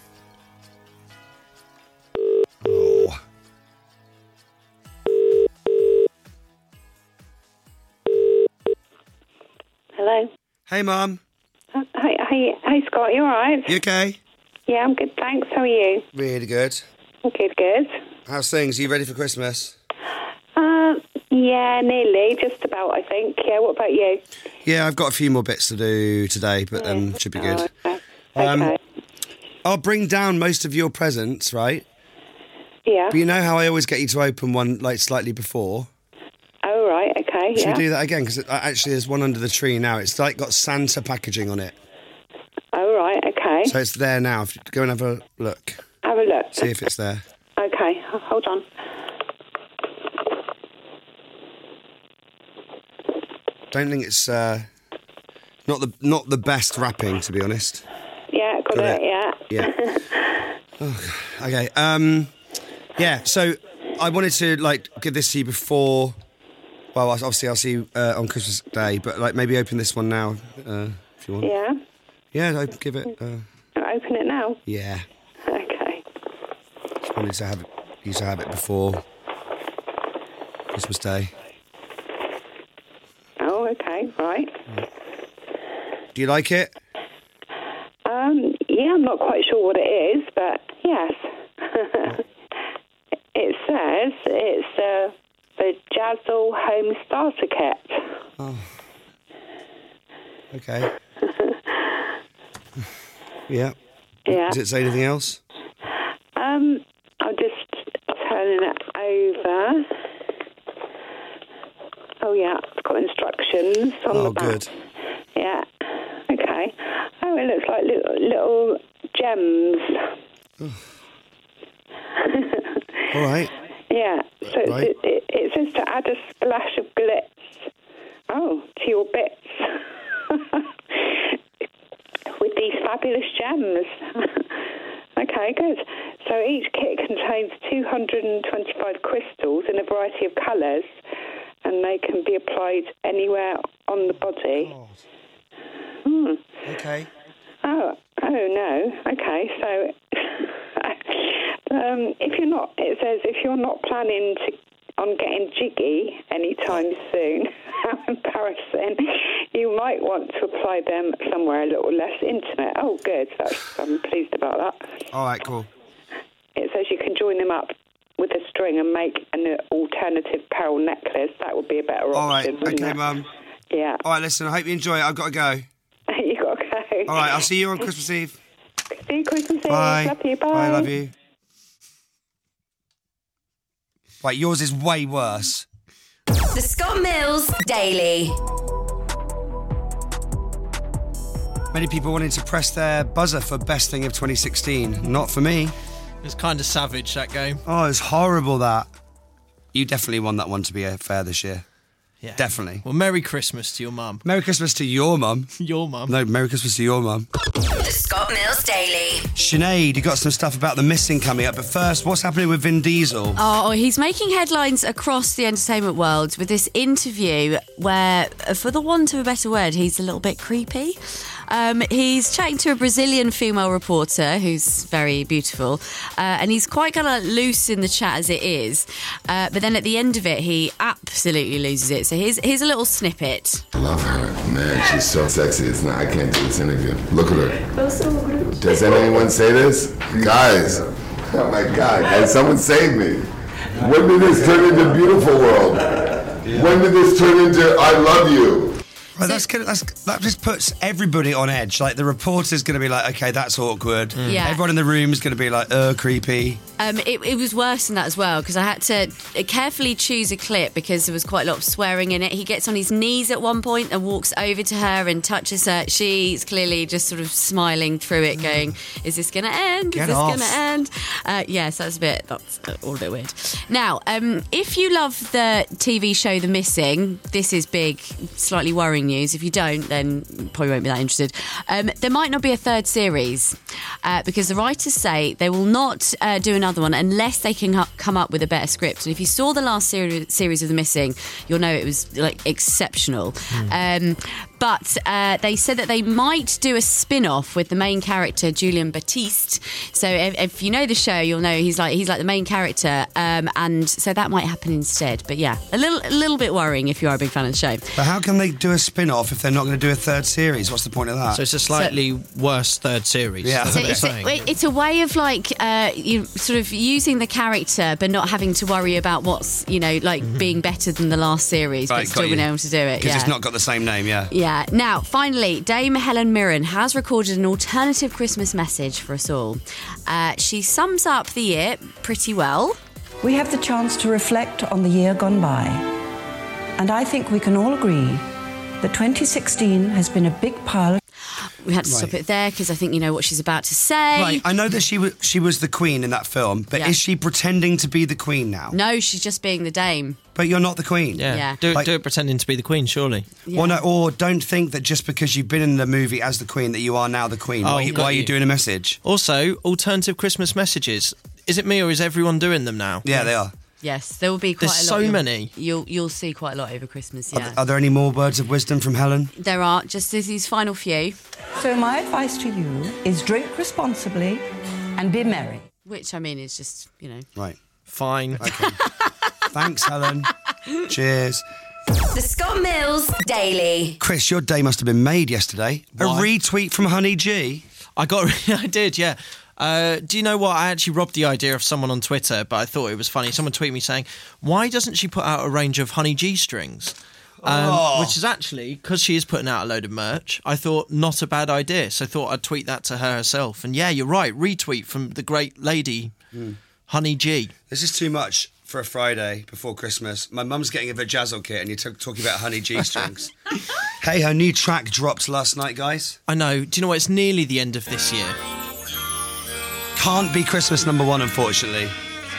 Oh.
Hello.
Hey, Mum.
Uh, Hi, hi, hi, Scott. You all right?
You okay?
Yeah, I'm good. Thanks. How are you?
Really good.
Good, good.
How's things? Are you ready for Christmas?
Uh, yeah, nearly. Just about, I think. Yeah. What about you?
Yeah, I've got a few more bits to do today, but then should be good.
Oh, okay.
Um,
Okay.
I'll bring down most of your presents, right?
Yeah.
But you know how I always get you to open one like slightly before?
Oh, right. Okay.
Should
yeah.
we do that again? Because actually there's one under the tree now. It's like got Santa packaging on it.
Oh, right. Okay.
So it's there now. If you go and have a look.
Have a look.
See if it's there.
Okay. H- Hold on.
Don't think it's uh, not the not the best wrapping, to be honest.
Yeah. Got,
Got
it.
it.
Yeah.
Yeah. Oh, okay. Um, yeah. So I wanted to like give this to you before. Well, obviously I'll see you uh, on Christmas Day, but like maybe open this one now uh, if you want.
Yeah.
Yeah. I'd give it. Uh,
Open it now.
yeah.
Okay.
Just wanted to have it. Used to have it before Christmas Day.
Oh, okay. Right.
Do you like it?
Um, yeah, I'm not quite sure what it is, but yes. It says it's uh, the Jazzle Home Starter Kit.
Oh. Okay. Yeah.
Yeah.
Does it say anything else?
Um, I'm just turning it over. Oh, yeah, it's got instructions on
Oh,
the back.
good.
Yeah. Okay. Oh, it looks like little, little gems.
All right.
Yeah. So
Right.
it, it, it says to add a splash of glitz. Oh, to your bits. With these fabulous gems. Okay, good. So each kit contains two hundred twenty-five crystals in a variety of colours, and they can be applied anywhere on the body.
Oh.
Hmm.
Okay.
Oh, oh no. Okay, so um, if you're not, it says if you're not planning to on getting jiggy anytime soon, how embarrassing! You might want to apply them somewhere a little less intimate. Oh, good. That's, I'm pleased about that.
All right, cool.
It says you can join them up with a string and make an alternative pearl necklace. That would be a better
All right,
option. wouldn't
okay,
it?
Mum.
Yeah.
All right, listen, I hope you enjoy it. I've got to go.
You got to go.
All right, I'll see you on Christmas Eve.
See you Christmas Eve.
Bye.
Love you. Bye.
Bye, love you. Right, yours is way worse.
The Scott Mills Daily.
Many people wanting to press their buzzer for best thing of twenty sixteen. Not for me.
It was kind of savage, that game.
Oh, it's horrible, that. You definitely want that one to be a fair this year.
Yeah.
Definitely.
Well, Merry Christmas to your mum.
Merry Christmas to your mum.
Your mum.
No, Merry Christmas to your mum.
The Scott Mills Daily.
Sinead, you got some stuff about the missing coming up, but first, what's happening with Vin Diesel?
Oh, he's making headlines across the entertainment world with this interview where, for the want of a better word, he's a little bit creepy. Um, he's chatting to a Brazilian female reporter who's very beautiful, uh, and he's quite kind of loose in the chat as it is. Uh, but then at the end of it, he absolutely loses it. So here's here's a little snippet.
I love her, man. She's so sexy. It's not. I can't do this interview. Look at her. Does anyone say this, guys? Oh my God! Can someone save me? When did this turn into Beautiful World? When did this turn into I Love You?
Right, that's, kind of, that's that just puts everybody on edge. Like the reporter's going to be like, "Okay, that's awkward."
Mm. Yeah.
Everyone in the room is going to be like, "Uh, creepy."
Um, it, it was worse than that as well because I had to carefully choose a clip because there was quite a lot of swearing in it. He gets on his knees at one point and walks over to her and touches her. She's clearly just sort of smiling through it, going, "Is this going to end?
Get
Is this
off."
going to end?" Uh, yes, that's a bit. That's all a bit weird. Now, um, if you love the T V show The Missing, this is big, slightly worrying news. If you don't, then you probably won't be that interested. Um, there might not be a third series uh, because the writers say they will not uh, do another one unless they can ha- come up with a better script. And if you saw the last seri- series of The Missing, you'll know it was like exceptional. Mm. Um, but uh, they said that they might do a spin-off with the main character Julian Baptiste. So if, if you know the show, you'll know he's like he's like the main character, um, and so that might happen instead. But yeah, a little a little bit worrying if you are a big fan of the show.
But how can they do a spin-off if they're not going to do a third series? What's the point of that?
So it's a slightly so, worse third series.
Yeah,
so it's, a, it's a way of like uh, you sort of using the character, but not having to worry about what's you know like mm-hmm. being better than the last series,
right,
but still being able to do it.
Because
yeah.
it's not got the same name. Yeah.
Yeah. Now, finally, Dame Helen Mirren has recorded an alternative Christmas message for us all. Uh, she sums up the year pretty well.
We have the chance to reflect on the year gone by. And I think we can all agree that twenty sixteen has been a big pile of...
We had to
Right.
stop it there because I think you know what she's about to say.
Right, I know that she was she was the queen in that film, but
Yeah.
is she pretending to be the queen now?
No, she's just being the dame.
But you're not the queen.
Yeah.
Yeah.
Do,
Like-
do it pretending to be the Queen, surely.
Yeah.
Well, no, or don't think that just because you've been in the movie as the queen that you are now the queen.
Oh,
why, you-
got
why are you
you.
doing a message?
Also, alternative Christmas messages. Is it me or is everyone doing them now?
Yeah, they are.
Yes, there will be quite
There's
a lot.
so
You'll-
many.
You'll you'll see quite a lot over Christmas.
Are,
Yeah,
th- are there any more words of wisdom from Helen?
there are just these final few,
So my advice to you is drink responsibly and be merry.
which I mean is just you know.
Right.
Fine.
Okay. Thanks, Helen. Cheers.
The Scott Mills Daily.
Chris, your day must have been made yesterday.
Why?
A retweet from Honey G.
I got. I did. Yeah. Uh, do you know what? I actually robbed the idea of someone on Twitter, but I thought it was funny. Someone tweeted me saying, "Why doesn't she put out a range of Honey G strings?" Um,
Oh.
Which is actually because she is putting out a load of merch. I thought not a bad idea, so I thought I'd tweet that to her herself. And yeah, you're right. Retweet from the great lady, Honey G.
This is too much for a Friday before Christmas. My mum's getting a Vajazzle kit and you're t- talking about Honey G strings. Hey, her new track dropped last night, guys.
I know. Do you know what? It's nearly the end of this year.
Can't be Christmas number one, unfortunately.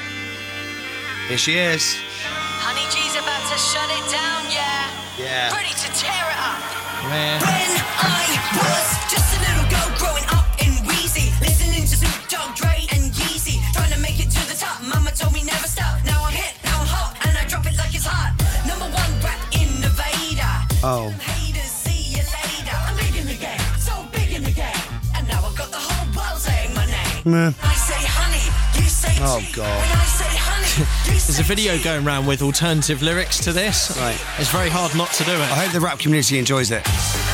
Here she is.
Honey G's about to shut it down, yeah.
Yeah.
Ready to tear it up.
Yeah.
When I was just a little girl growing up in Wheezy, listening to Snoop Dogg, Dre, and Yeezy, trying
Meh.
I say honey, you say
Oh,
tea.
God.
When I say honey, you say
There's a video going around with alternative lyrics to this.
Right.
It's very hard not to do it.
I hope the rap community enjoys it.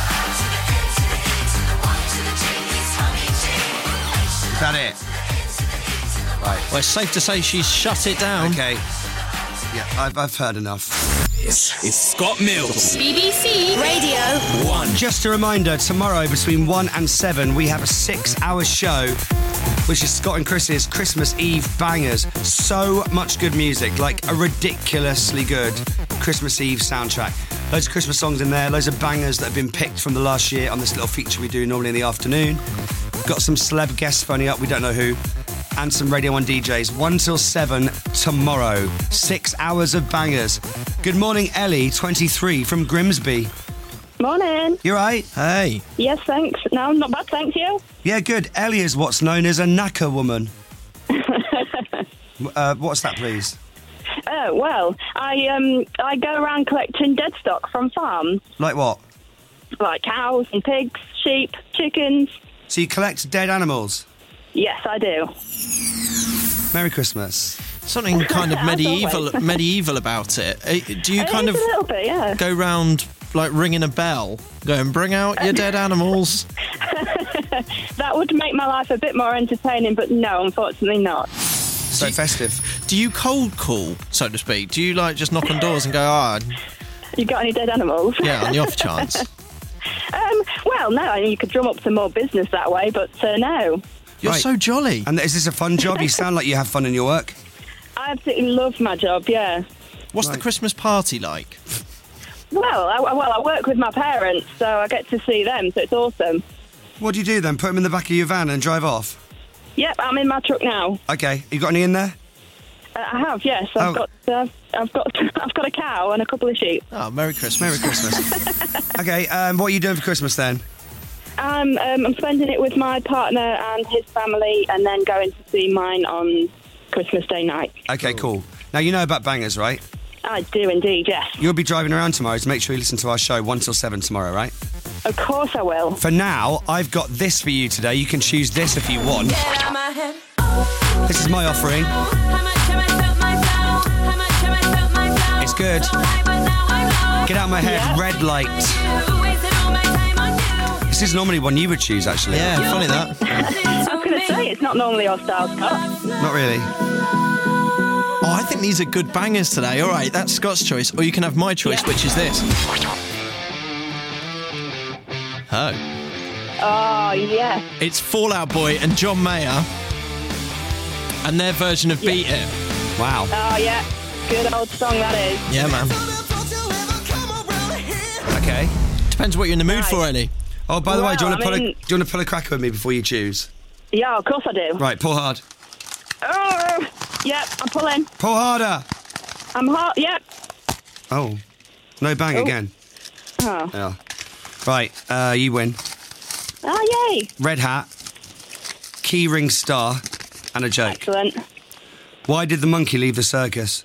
Is that it? Right.
Well, it's safe to say she's shut it down.
Okay. Yeah, I've, I've heard enough.
This is Scott Mills.
B B C Radio
One.
Just a reminder, tomorrow between one and seven, we have a six-hour show, which is Scott and Chris's Christmas Eve bangers. So much good music, like a ridiculously good Christmas Eve soundtrack. Loads of Christmas songs in there, loads of bangers that have been picked from the last year on this little feature we do normally in the afternoon. Got some celeb guests phoning up, we don't know who, and some Radio one D Js. one till seven tomorrow. Six hours of bangers. Good morning, Ellie, twenty-three, from Grimsby.
Morning.
You right? Hey.
Yes, thanks. No, not bad, thanks, you.
Yeah, good. Ellie is what's known as a knacker woman. uh, what's that, please?
Oh, well, I um I go around collecting dead stock from farms,
Like what?
like cows and pigs, sheep, chickens.
So you collect dead animals?
Yes, I do.
Merry Christmas.
Something kind of
As
medieval
always.
medieval about it. Uh, Do you
It
kind
is
of
a little bit, yeah.
go round like ringing a bell, going bring out your dead animals?
That would make my life a bit more entertaining, but no, unfortunately not.
So festive.
Do you cold call, so to speak? Do you like just knock on doors and go, ah,
You got any dead animals?
yeah, on the off chance?
Um, well, no, I mean, you could drum up some more business that way, but uh, no.
You're
Right.
so jolly.
And is this a fun job? You sound like you have fun in your work.
I absolutely love my job, yeah.
What's the
Right.
Christmas party like?
Well, I, well, I work with my parents, so I get to see them, so it's awesome.
What do you do then? Put them in the back of your van and drive off?
Yep, I'm in my truck now.
Okay. You got any in there?
Uh, I have, yes. I've
Oh.
got, uh, I've got, I've got a cow and a couple of sheep.
Oh, Merry Christmas.
Merry Christmas. Okay, um, what are you doing for Christmas then?
Um, um, I'm spending it with my partner and his family, and then going to see mine on Christmas Day night.
Okay, cool. Now, you know about bangers, right?
I do indeed, yes.
You'll be driving around tomorrow, so make sure you listen to our show one till seven tomorrow, right?
Of course I will.
For now, I've got this for you today. You can choose this if you want. This is my offering. It's good. Get out of my head,
Yeah.
Red Light. This is normally one you would choose, actually.
Yeah, funny that.
I was going to say, it's not normally your style, Scott.
Not really.
Oh, I think these are good bangers today. All right, that's Scott's choice, or you can have my choice,
Yeah.
which is this. Oh.
Oh, yes.
It's Fall Out Boy and John Mayer and their version of Beat It.
Wow.
Oh, yeah. Good old song that is.
Yeah, man.
Okay.
Depends what you're in the mood
Right.
for, Ellie.
Oh, by the way, do you
Well,
want to
I
pull a,
mean-
do you want to pull a cracker with me before you choose?
Yeah, of course I do.
Right, pull hard.
Oh, yep, I'm pulling.
Pull harder.
I'm hot, yep.
Oh, no bang
Oh.
again.
Oh,
Yeah. Right, uh, you win.
oh yay.
Red hat, key ring star, and a joke.
Excellent.
Why did the monkey leave the circus?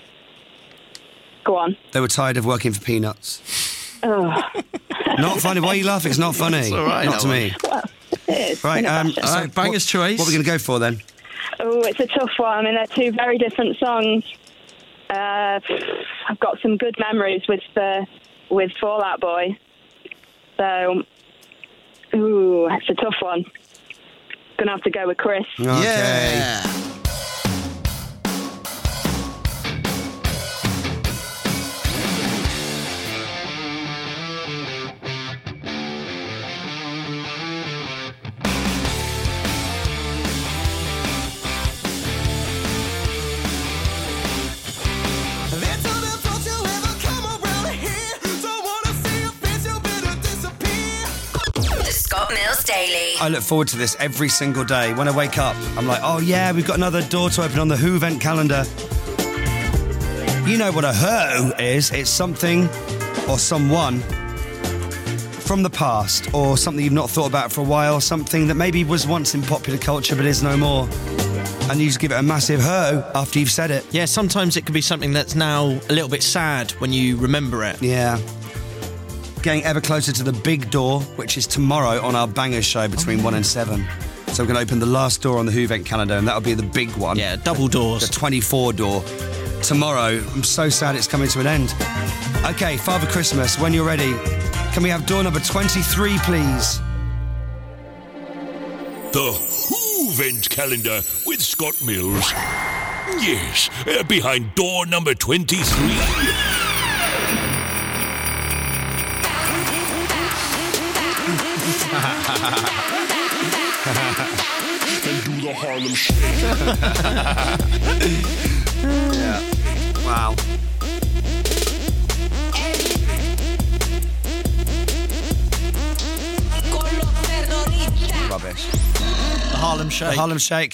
Go on.
They were tired of working for peanuts.
Oh.
Not funny. Why are you laughing? It's not funny.
It's all right,
not
that
to
one.
me.
Well, it is.
Right,
in a
um,
fashion.
so
All right, banger's
what,
choice.
What are we going to go for then?
Oh, it's a tough one. I mean, they're two very different songs. Uh, I've got some good memories with uh, with Fall Out Boy. So, ooh, it's a tough one. Gonna have to go with Chris.
Okay.
Yeah.
The Scott Mills Daily.
I look forward to this every single day. When I wake up, I'm like, oh yeah, we've got another door to open on the Who event calendar. You know what a Who is? It's something or someone from the past, or something you've not thought about for a while, something that maybe was once in popular culture but is no more. And you just give it a massive Who after you've said it.
Yeah, sometimes it can be something that's now a little bit sad when you remember it.
Yeah. Getting ever closer to the big door, which is tomorrow on our Bangers show between one and seven. So we're going to open the last door on the Who Event calendar, and that'll be the big one.
Yeah, double doors.
The twenty-four door. Tomorrow. I'm so sad it's coming to an end. Okay, Father Christmas, when you're ready, can we have door number twenty-three, please?
The Who Event calendar with Scott Mills. Yes, uh, behind door number twenty-three. And do the Harlem Shake.
Yeah. Wow. Rubbish.
The Harlem Shake.
The Harlem Shake.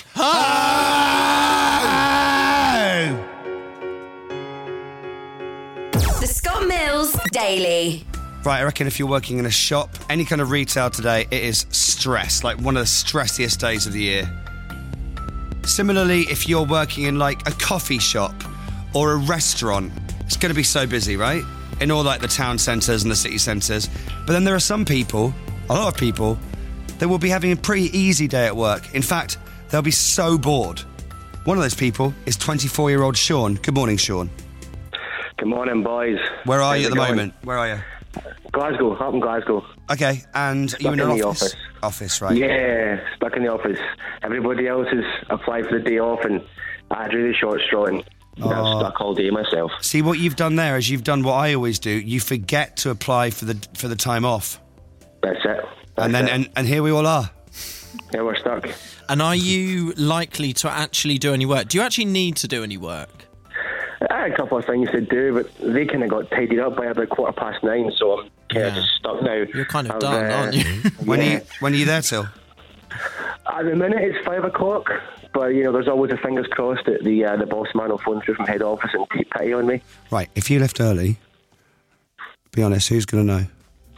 The Scott Mills Daily.
Right, I reckon if you're working in a shop, any kind of retail today, it is stress, like one of the stressiest days of the year. Similarly, if you're working in like a coffee shop or a restaurant, it's going to be so busy, right? In all like the town centres and the city centres. But then there are some people, a lot of people, that will be having a pretty easy day at work. In fact, they'll be so bored. One of those people is twenty-four-year-old Sean. Good morning, Sean.
Good morning, boys.
Where are
How's
you at
it
the
going?
moment? Where are you?
Glasgow, up in Glasgow.
Okay, and
Stuck
you in
in
an
the
office?
office.
Office, right.
Yeah, stuck in the office. Everybody else has applied for the day off, and I drew the short straw, and
Oh.
I'm stuck all day myself.
See, what you've done there is you've done what I always do. You forget to apply for the for the time off.
That's it.
and then and, and here we all are.
Yeah, we're stuck.
And are you likely to actually do any work? Do you actually need to do any work?
I had a couple of things to do, but they kind of got tidied up by about quarter past nine, so I'm kind of
Yeah.
just stuck now.
You're kind of
I've,
done,
uh,
aren't you?
When
yeah.
are you when are you there till?
At the minute, it's five o'clock, but you know, there's always a fingers crossed that the uh, the boss man will phone through from head office and take pity on me.
Right, if you left early, be honest, who's going to know?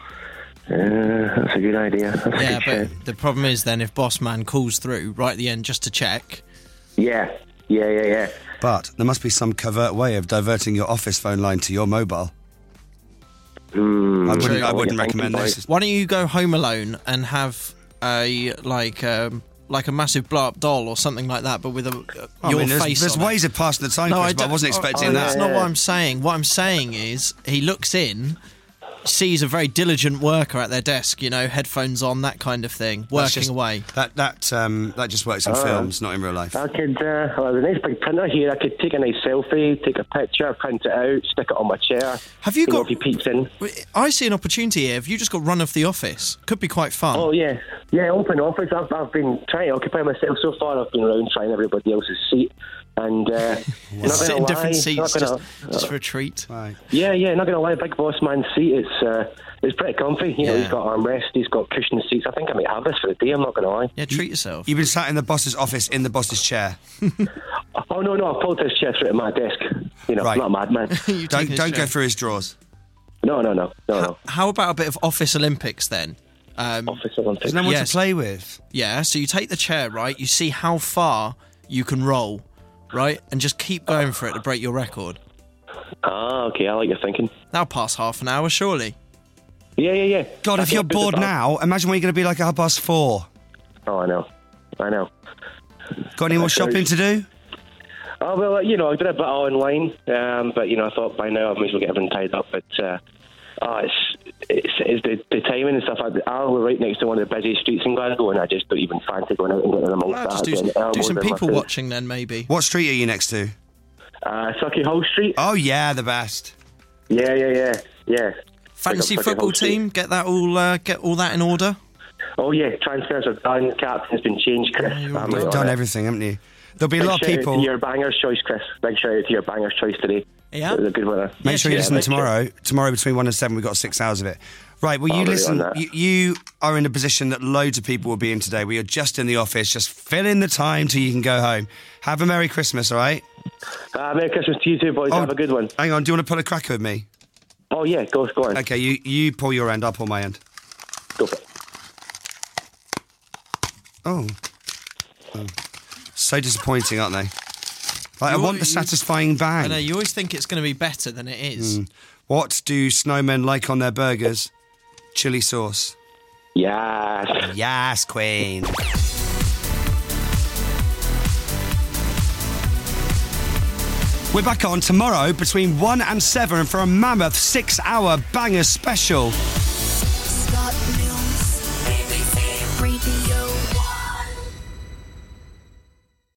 Uh, that's a good idea. That's a
Yeah,
good shout.
but the problem is then if boss man calls through right at the end just to check.
Yeah, yeah, yeah, yeah.
But there must be some covert way of diverting your office phone line to your mobile.
Mm,
I wouldn't,
True.
I
What
wouldn't
you're
recommend
thinking,
this.
Why don't you go home alone and have a like um, like a massive blow up doll or something like that, but with a uh,
I
your
mean, there's,
face
there's
on it?
ways of passing the time, Chris, but I
don't-
wasn't expecting
oh,
that.
That's not what I'm saying. What I'm saying is he looks in, sees a very diligent worker at their desk, you know, headphones on, that kind of thing,
That's
working
just-
away.
That that um, that just works in
Oh.
films, not in real life.
I could, uh, well, the nice big printer here, I could take a nice selfie, take a picture, print it out, stick it on my chair.
Have you
know,
got-
if he peeks in.
I see an opportunity here. Have you just got run of the office? Could be quite fun.
Oh, yeah. Yeah, open office. I've, I've been trying to occupy myself so far. I've been around trying everybody else's seat. And, uh, not
Sit
gonna
in different
lie,
seats
not gonna,
just, just for a treat.
Right.
Yeah, yeah, not going to lie, Big Boss Man's seat, it's, uh, it's pretty comfy. You know,
Yeah.
he's got armrests, he's got cushioned seats. I think I might have this for the day, I'm not going to lie.
Yeah, treat yourself.
You've been sat in the boss's office in the boss's chair.
Oh, no, no, I pulled this chair through to my desk. You know,
Right.
I'm not a madman.
Don't don't go through his drawers.
No, no, no, no, no.
How about a bit of Office Olympics then? Um,
Office Olympics.
There's no one
Yes.
to play with.
Yeah, so you take the chair, right? You see how far you can roll, right? And just keep going for it to break your record.
Ah, okay, I like your thinking.
That'll pass half an hour, surely.
Yeah, yeah, yeah.
God,
That's
if you're
not good
bored
at all.
now, imagine when you're going to be like at half past four.
Oh, I know. I know.
Got any more
That's
shopping
right.
to do?
Oh, well, you know, I did a bit online, um, but, you know, I thought by now I might as well get everything tied up. But, uh, oh, it's, it's, it's the, the timing and stuff. I, I live right next to one of the busiest streets in Glasgow, and I just don't even fancy going out and getting amongst
Well,
that.
just do,
Getting
do
elbows
some
in my
people
food.
watching then, maybe.
What street are you next to?
Uh, Sucky Hall Street.
Oh, yeah, the best.
Yeah, yeah, yeah, yeah.
Fancy
Big up Sucky
football
Hall Street.
team? Get that all uh, get all that in order?
Oh, yeah, transfers are done, captain's been changed, Chris. I'm right
You've
on
done
it.
everything, haven't you? There'll be a
Big
lot of
shout out
people.
to your banger's choice, Chris. Big shout out to your banger's choice today.
Yeah?
It was a good winner.
Make sure you
Yeah,
listen
big shout.
tomorrow. Tomorrow between one and seven, we've got six hours of it. Right, well,
Oh,
you
really
listen.
on that.
You, you are in a position that loads of people will be in today. We are just in the office. Just fill in the time till you can go home. Have a Merry Christmas, all right?
Uh, Merry Christmas to you too, boys.
Oh,
Have a good one.
Hang on, do you want to pull a cracker with me?
Oh, yeah, go, go on.
Okay, you, you pull your end, I'll pull my end.
Go for it.
Oh. Oh. So disappointing, aren't they? Like, I
You-
want the
you-
satisfying bang.
I know, you always think it's going to be better than it is.
Mm. What do snowmen like on their burgers? Chili sauce.
Yes.
Yes, Queen. We're back on tomorrow between one and seven for a mammoth six-hour banger special.